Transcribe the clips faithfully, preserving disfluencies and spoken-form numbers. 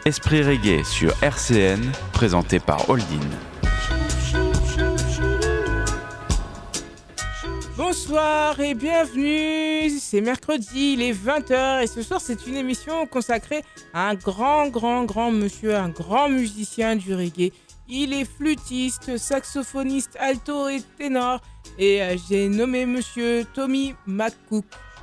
Esprit Reggae sur R C N, présenté par Holdin. Bonsoir et bienvenue, c'est mercredi, il est vingt heures et ce soir c'est une émission consacrée à un grand, grand, grand monsieur, un grand musicien du reggae. Il est flûtiste, saxophoniste, alto et ténor et euh, j'ai nommé monsieur Tommy McCook.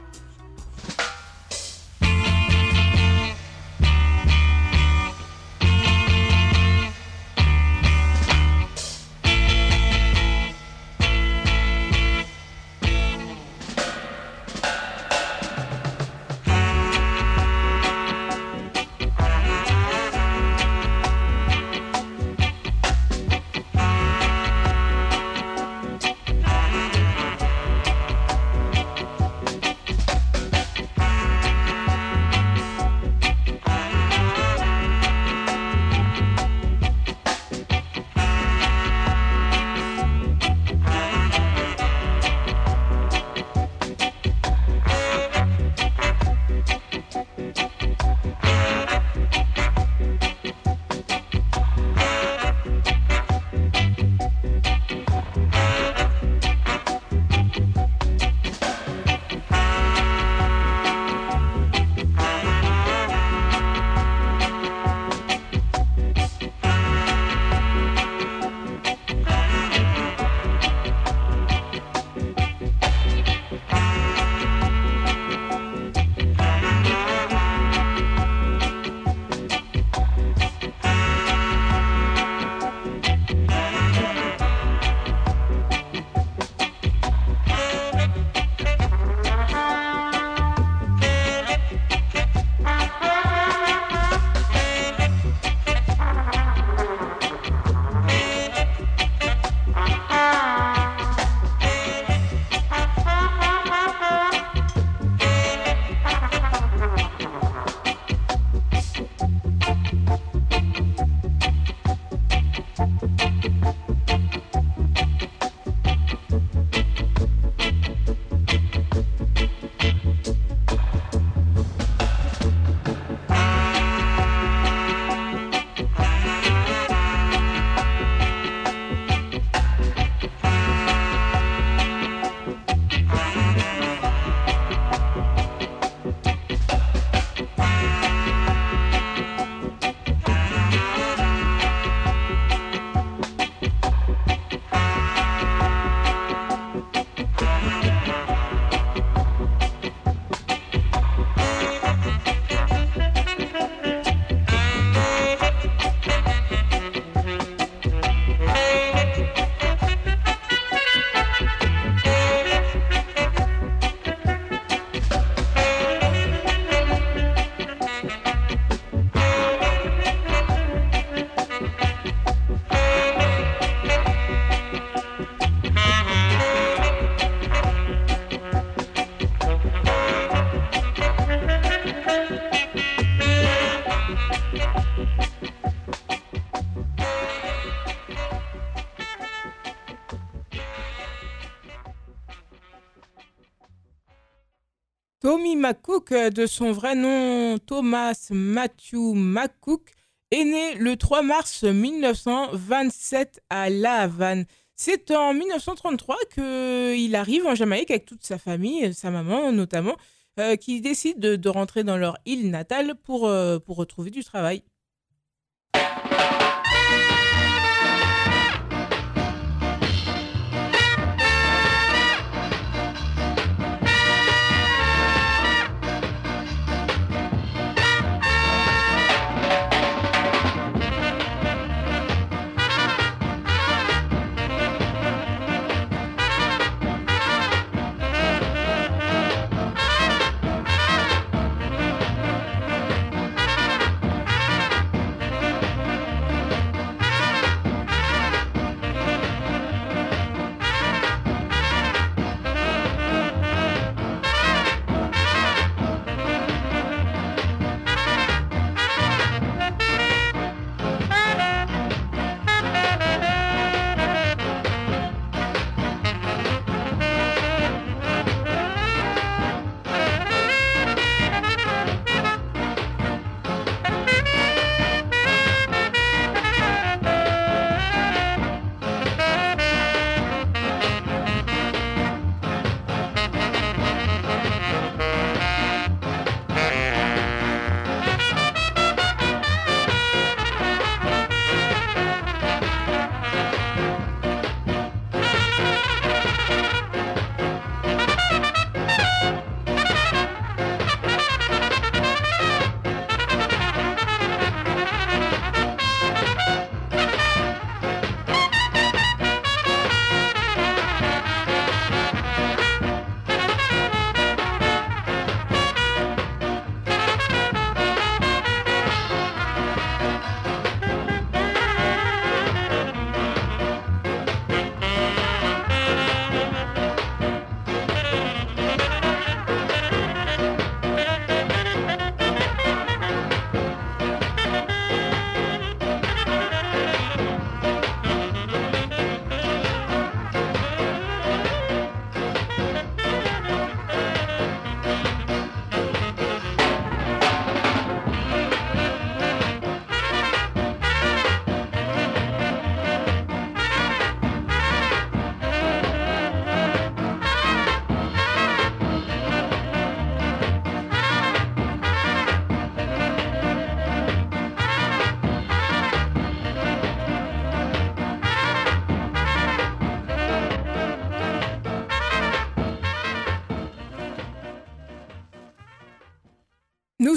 Tommy McCook, de son vrai nom Thomas Matthew McCook, est né le trois mars mille neuf cent vingt-sept à La Havane. C'est en mille neuf cent trente-trois qu'il arrive en Jamaïque avec toute sa famille, sa maman notamment, euh, qui décide de, de rentrer dans leur île natale pour, euh, pour retrouver du travail.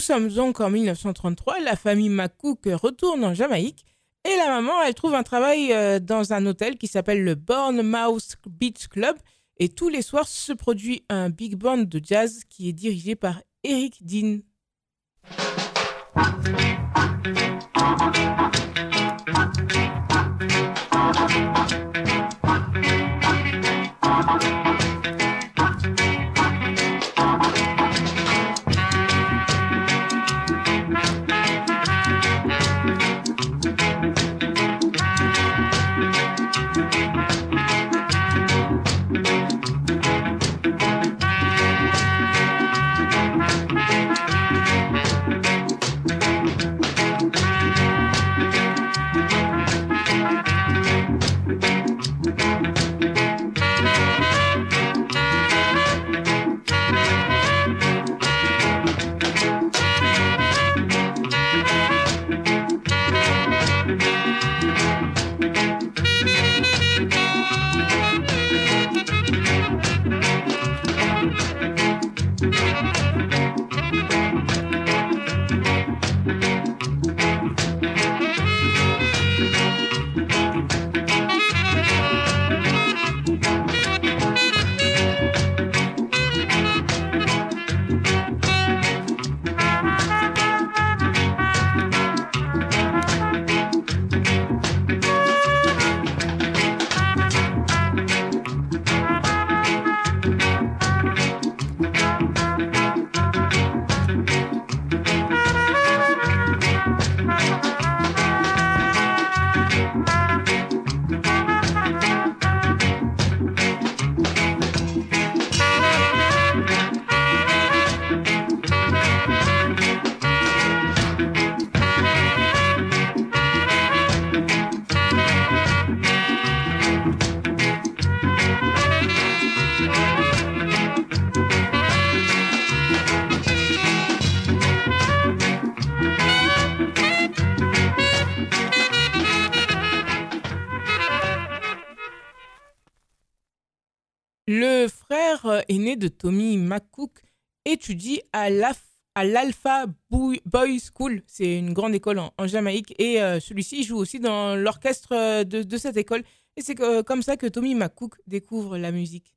sommes donc en mille neuf cent trente-trois, la famille McCook retourne en Jamaïque et la maman, elle trouve un travail euh, dans un hôtel qui s'appelle le Bournemouth Beach Club et tous les soirs se produit un big band de jazz qui est dirigé par Eric Dean. Le frère aîné de Tommy McCook étudie à l'A F à l'Alpha Boys School, c'est une grande école en, en Jamaïque, et euh, celui-ci joue aussi dans l'orchestre de, de cette école. Et c'est euh, comme ça que Tommy McCook découvre la musique.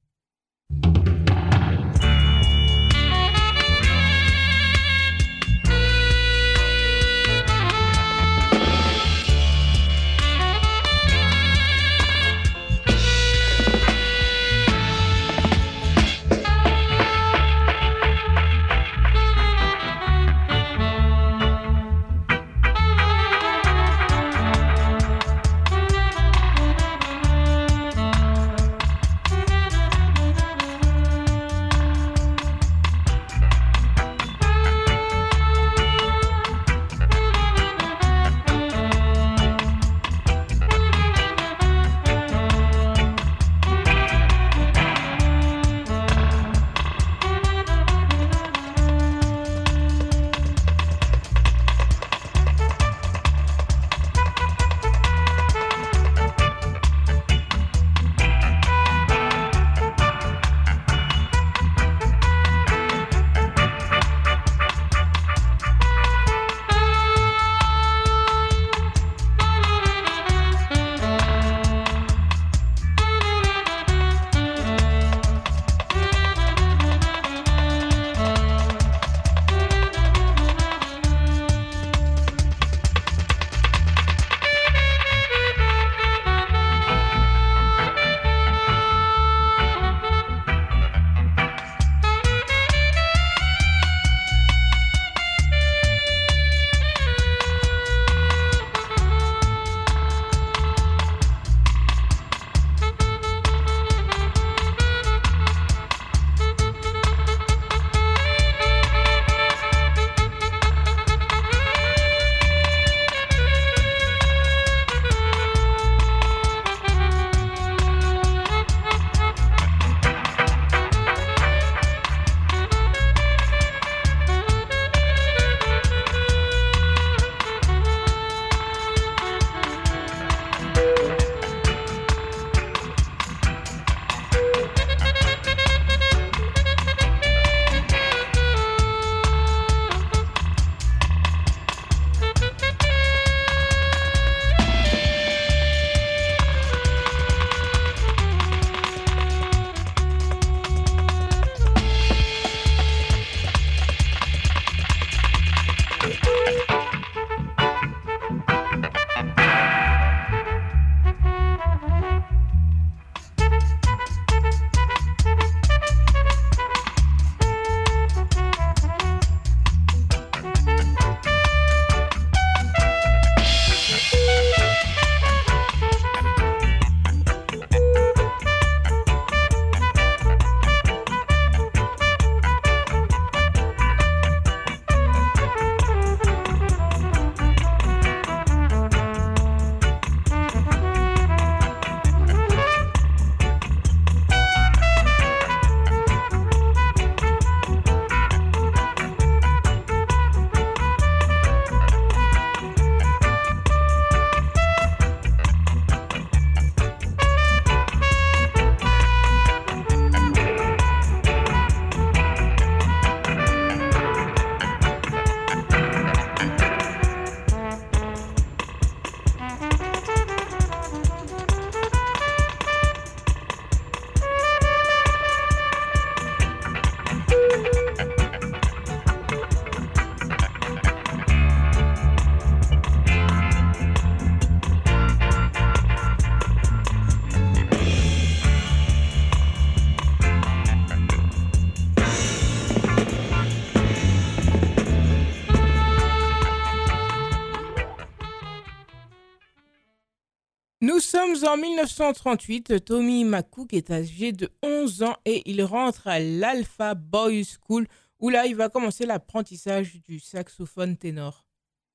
Nous sommes en mille neuf cent trente-huit, Tommy McCook est âgé de onze ans et il rentre à l'Alpha Boys School où là il va commencer l'apprentissage du saxophone ténor.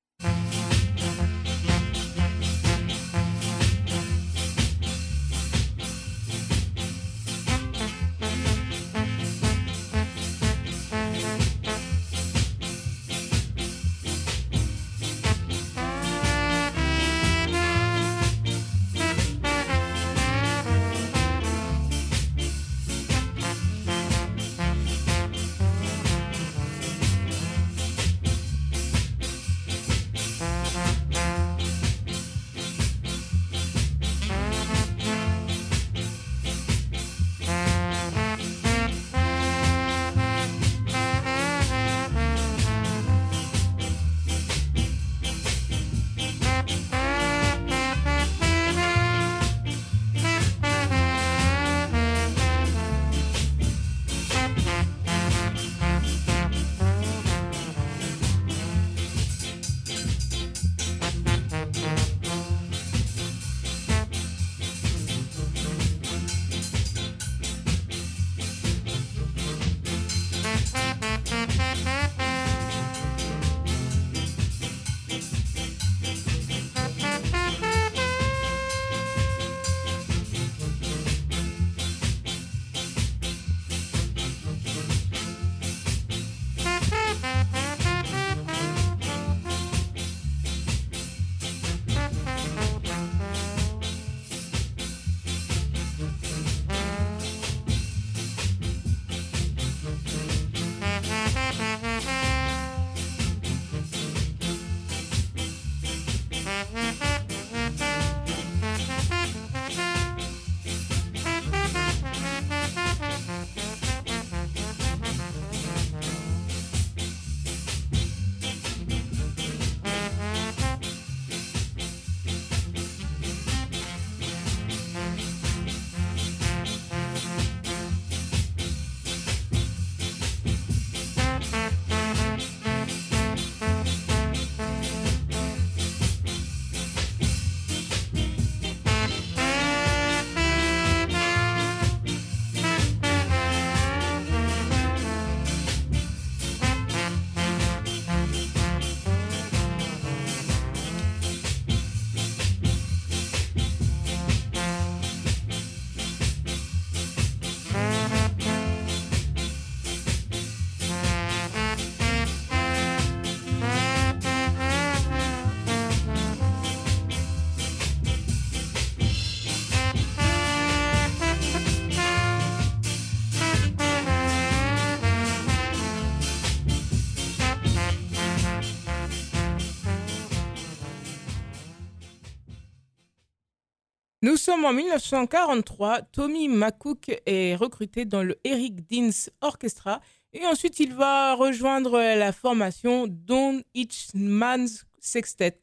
Nous sommes en mille neuf cent quarante-trois, Tommy McCook est recruté dans le Eric Deans Orchestra et ensuite il va rejoindre la formation Don Hitchman's Sextet.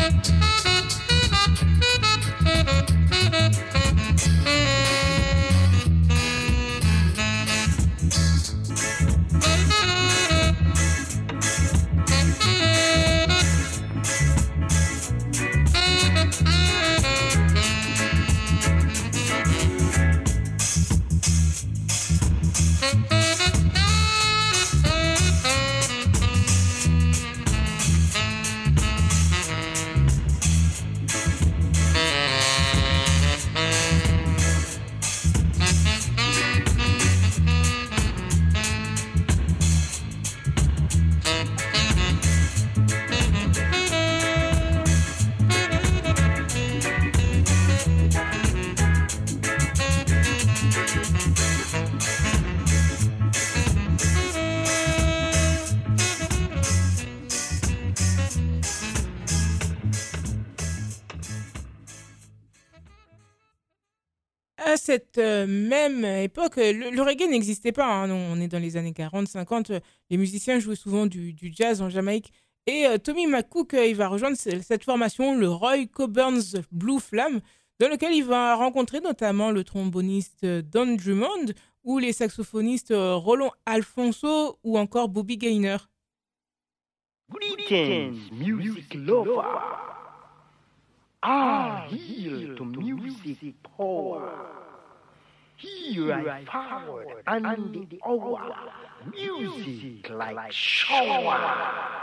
À cette euh, même époque, le, le reggae n'existait pas, hein, non, on est dans les années quarante cinquante. euh, Les musiciens jouaient souvent du, du jazz en Jamaïque. Et euh, Tommy McCook, euh, il va rejoindre ce- cette formation, le Roy Coburn's Blue Flam, dans lequel il va rencontrer notamment le tromboniste euh, Don Drummond ou les saxophonistes euh, Roland Alfonso ou encore Bobby Gaynor. Greetings, music lover. Ah, heal to music power. Here I forward and the hour. Music like shower.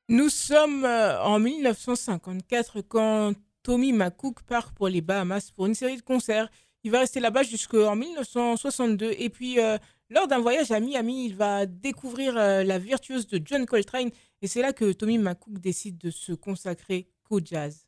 Nous sommes euh, en mille neuf cent cinquante-quatre quand Tommy McCook part pour les Bahamas pour une série de concerts. Il va rester là-bas jusqu'en mille neuf cent soixante-deux. Et puis, euh, lors d'un voyage à Miami, il va découvrir euh, la virtuose de John Coltrane. Et c'est là que Tommy McCook décide de se consacrer qu'au jazz.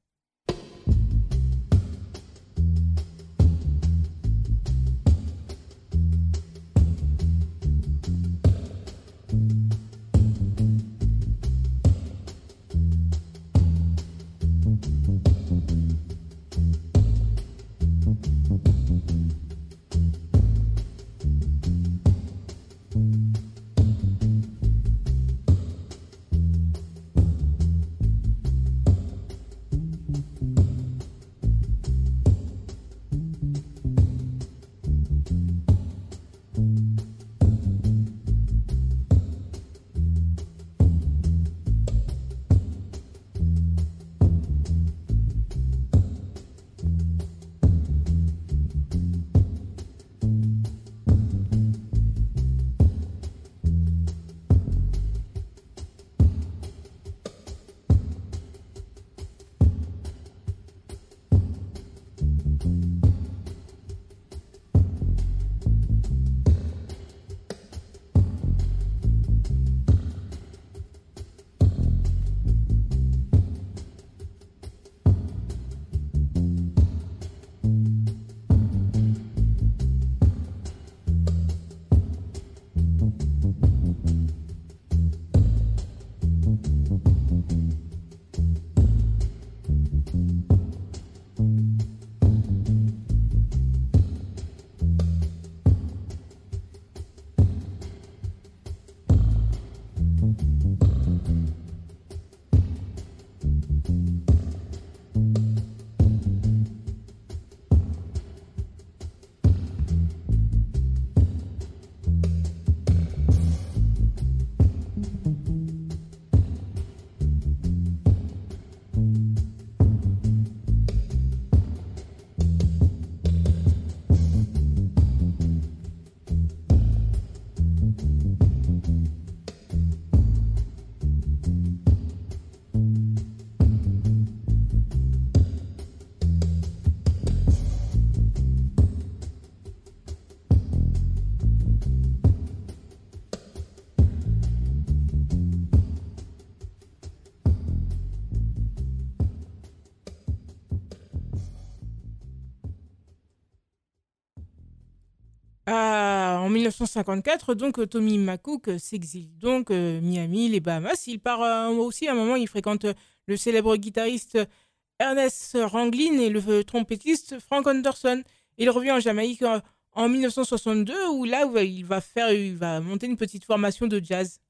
Ah, en mille neuf cent cinquante-quatre, donc Tommy McCook s'exile donc euh, Miami, les Bahamas. Il part euh, aussi à un moment, il fréquente euh, le célèbre guitariste Ernest Ranglin et le euh, trompettiste Frank Anderson. Il revient en Jamaïque euh, en mille neuf cent soixante-deux où là où il va faire, il va monter une petite formation de jazz.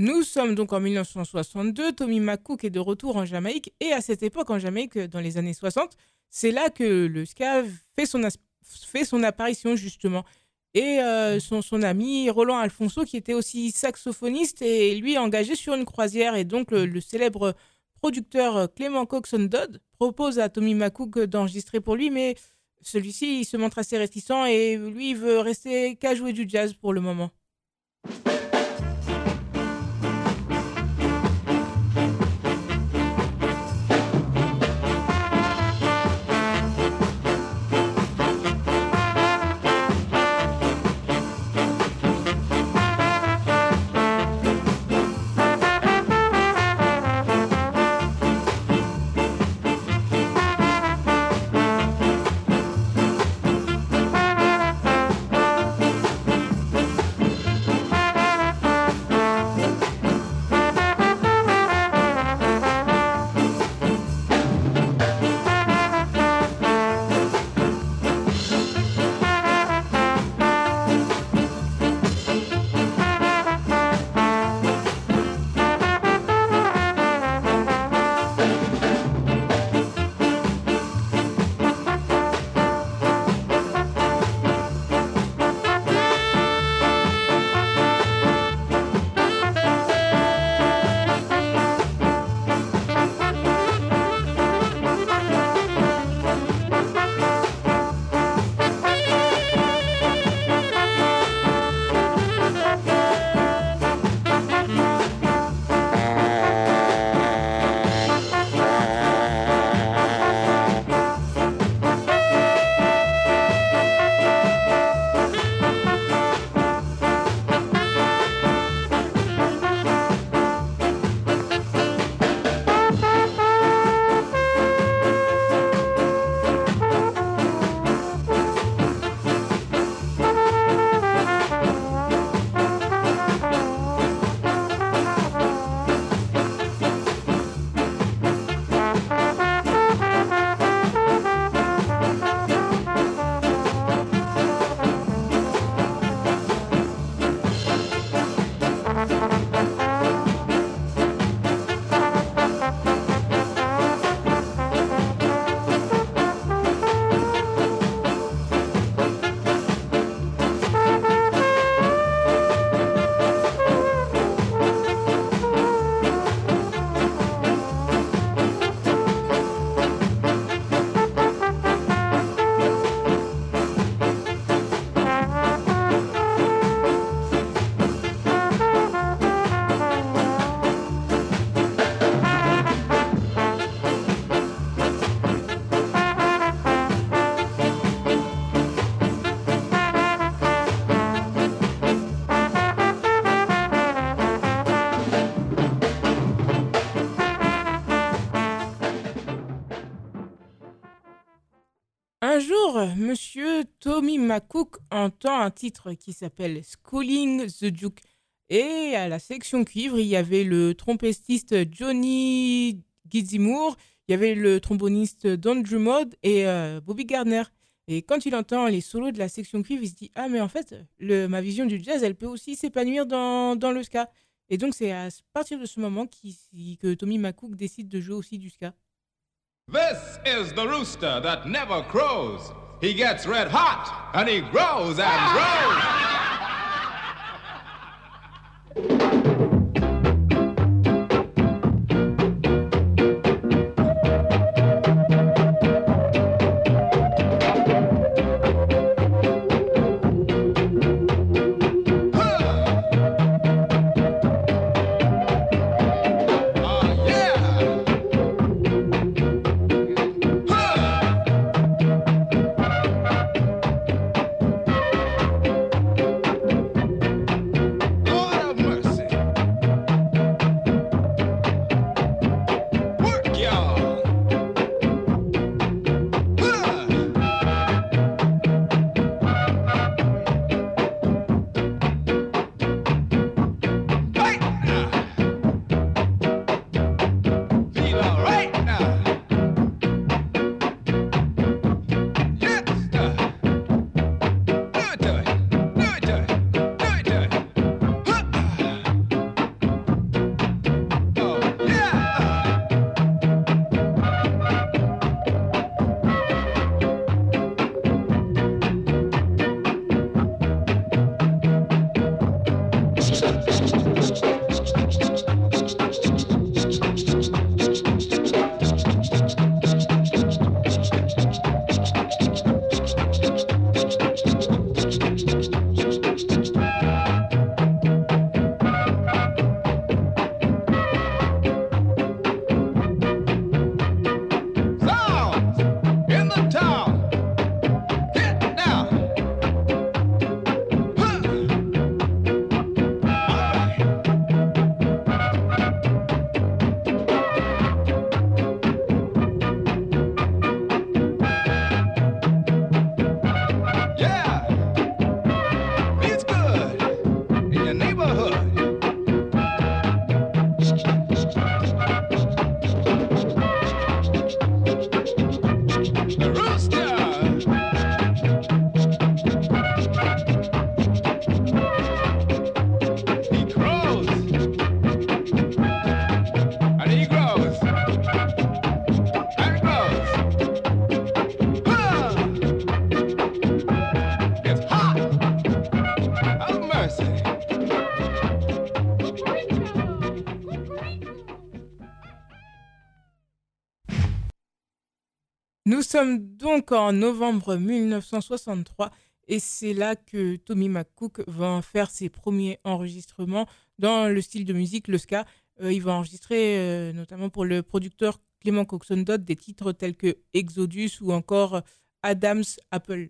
Nous sommes donc en dix-neuf cent soixante-deux, Tommy McCook est de retour en Jamaïque et à cette époque en Jamaïque, dans les années soixante, c'est là que le ska fait son, as- fait son apparition justement. Et euh, son, son ami Roland Alfonso qui était aussi saxophoniste et lui engagé sur une croisière et donc le, le célèbre producteur Clément Coxon Dodd propose à Tommy McCook d'enregistrer pour lui mais celui-ci il se montre assez réticent et lui il veut rester qu'à jouer du jazz pour le moment. Un jour, monsieur Tommy McCook entend un titre qui s'appelle Schooling the Duke. Et à la section cuivre, il y avait le trompettiste Johnny Gizimour, il y avait le tromboniste Don Drummond et euh, Bobby Gardner. Et quand il entend les solos de la section cuivre, il se dit « Ah, mais en fait, le, ma vision du jazz, elle peut aussi s'épanouir dans, dans le ska. » Et donc, c'est à partir de ce moment qui, que Tommy McCook décide de jouer aussi du ska. This is the rooster that never crows. He gets red hot and he grows and grows. Huh. Nous sommes donc en novembre mille neuf cent soixante-trois et c'est là que Tommy McCook va en faire ses premiers enregistrements dans le style de musique, le ska. Euh, il va enregistrer euh, notamment pour le producteur Clément Coxon Dodd des titres tels que Exodus ou encore Adam's Apple.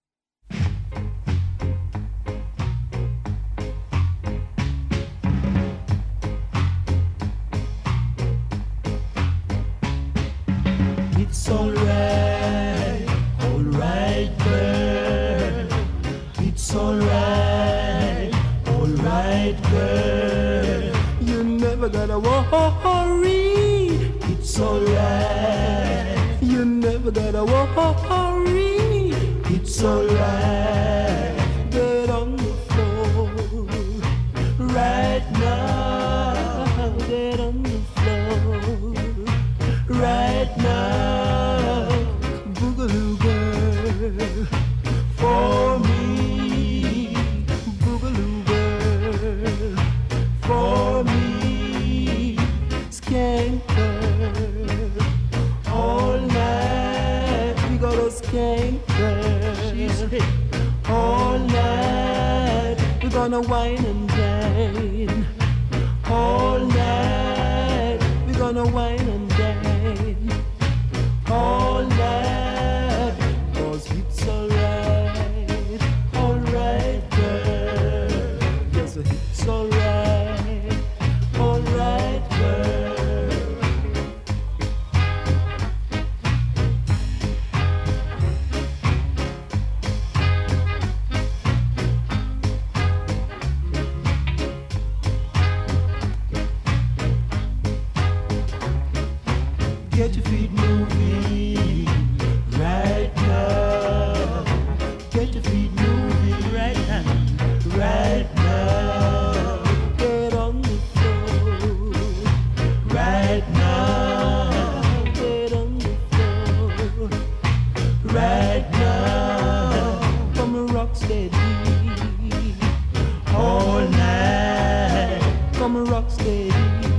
It's alright, alright, girl. It's alright, alright, girl. You never gotta worry. It's alright. You never gotta worry. It's alright. Get on the floor right now. Get on the floor right now. Boogaloo girl, for me. Boogaloo girl, for me. Skank girl, all night. We got a skank girl. She's hit all night. We're gonna wine and dine all night. We're gonna wine and dine all night. Cause it's alright, alright, girl. Yes, it's alright, alright, girl. Get your feet moving right now. Get your feet moving right now. Right now. Get on the floor right now. Get on the floor right now. Come and rock steady all night. Come and rock steady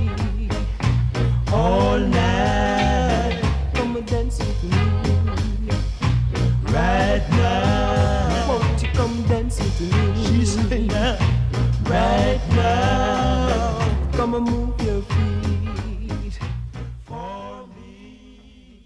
all night. Come and dance with me right now. Won't you come dance with me? She's saying right now. Come and move your feet for me.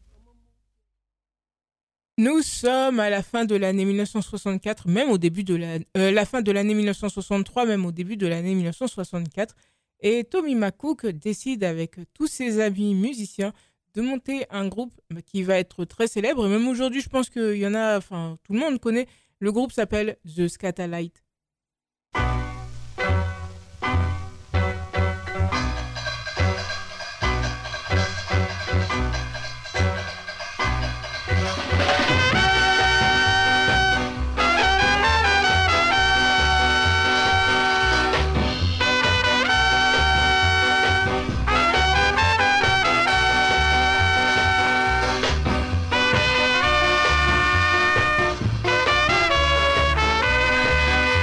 Nous sommes à la fin de l'année mille neuf cent soixante-quatre, même au début de la, euh, la fin de l'année mille neuf cent soixante-trois, même au début de l'année mille neuf cent soixante-quatre. Et Tommy McCook décide avec tous ses amis musiciens de monter un groupe qui va être très célèbre. Et même aujourd'hui, je pense qu'il y en a, enfin, tout le monde connaît. Le groupe s'appelle The Scatalites. It's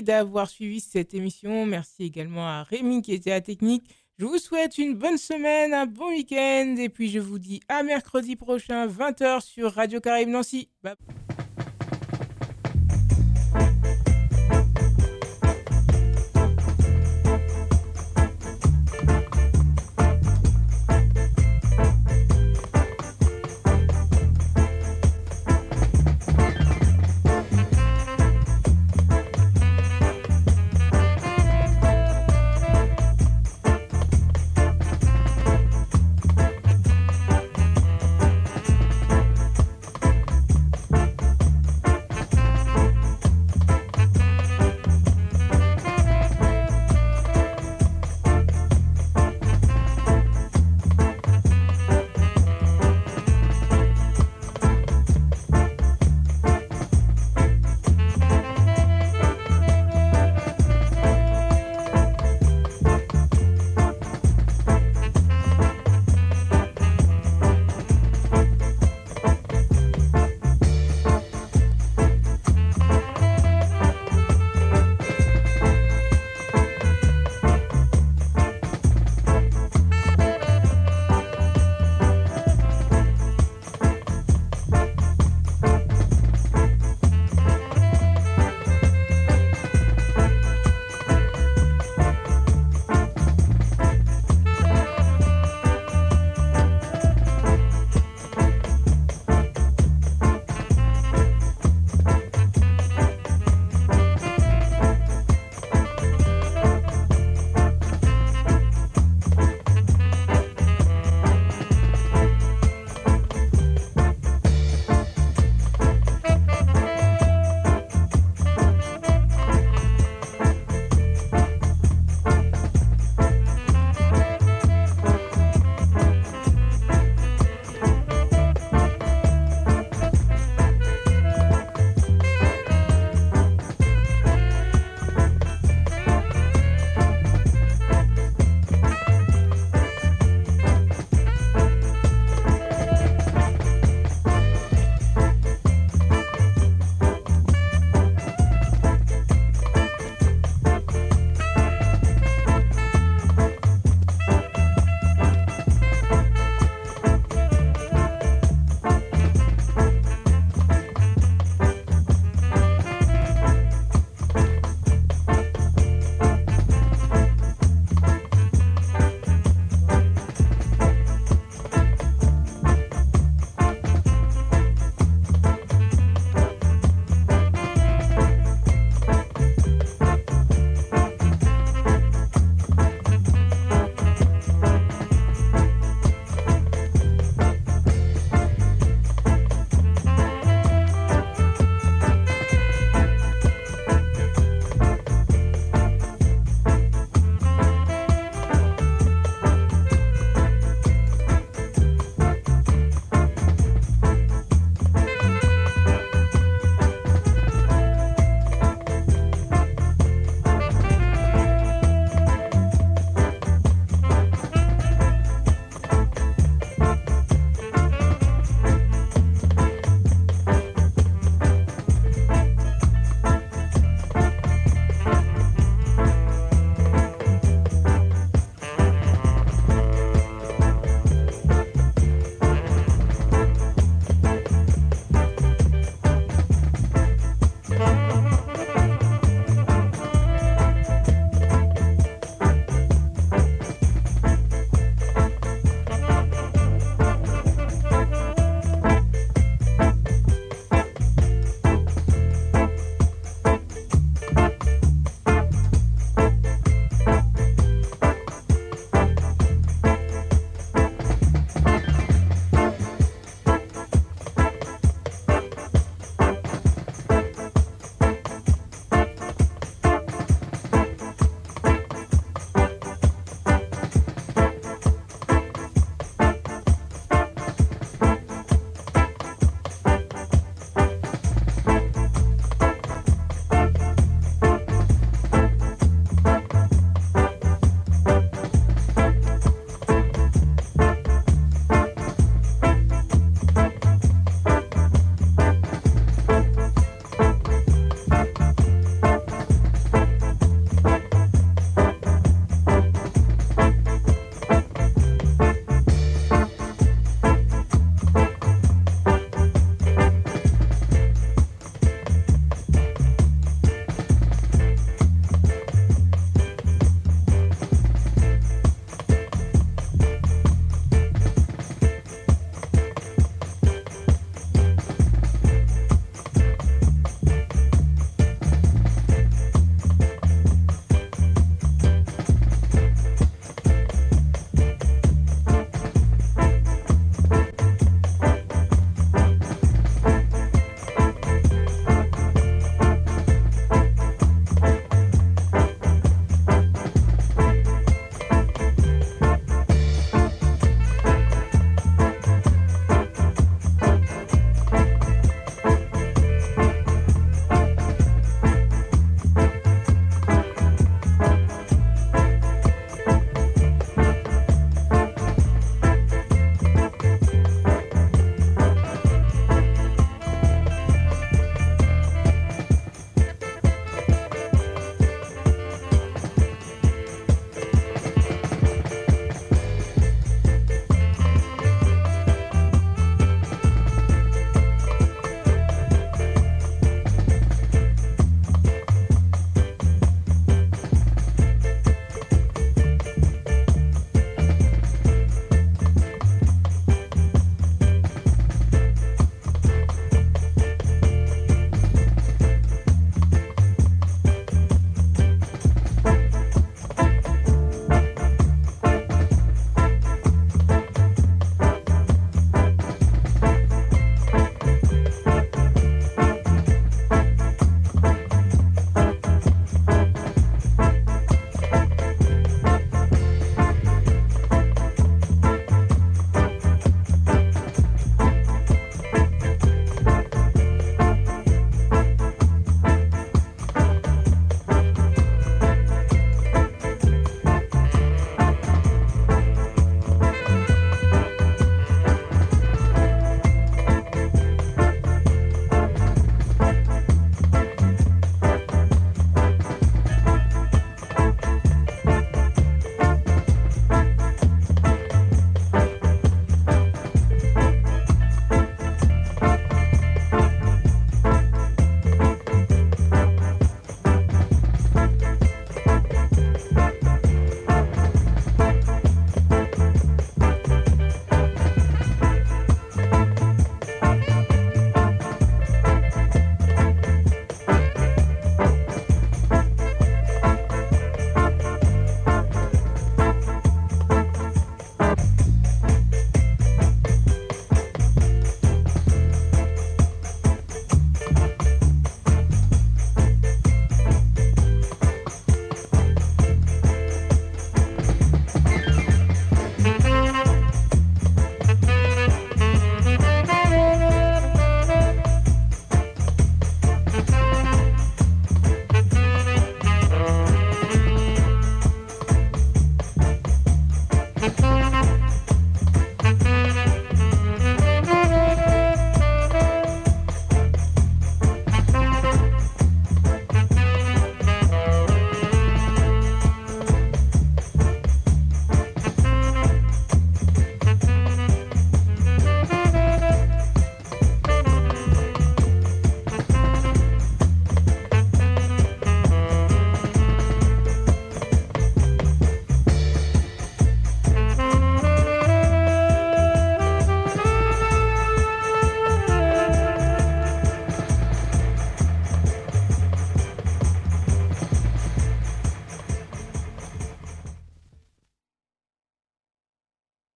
Merci d'avoir suivi cette émission. Merci également à Rémi qui était à la technique. Je vous souhaite une bonne semaine, un bon week-end. Et puis je vous dis à mercredi prochain, vingt heures sur Radio Caraïbe Nancy. Bye.